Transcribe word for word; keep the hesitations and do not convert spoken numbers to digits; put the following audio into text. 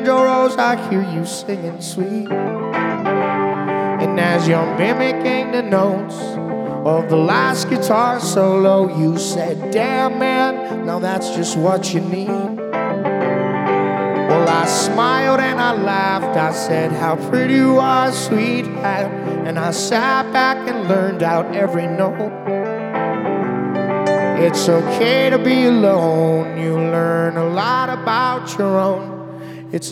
banjo rolls, I hear you singing sweet. And as you're mimicking the notes of the last guitar solo, you said, damn man, now that's just what you need. Well, I smiled and I laughed, I said, how pretty you are, sweetheart. And I sat back and learned out every note. It's okay to be alone, you learn a lot about your own.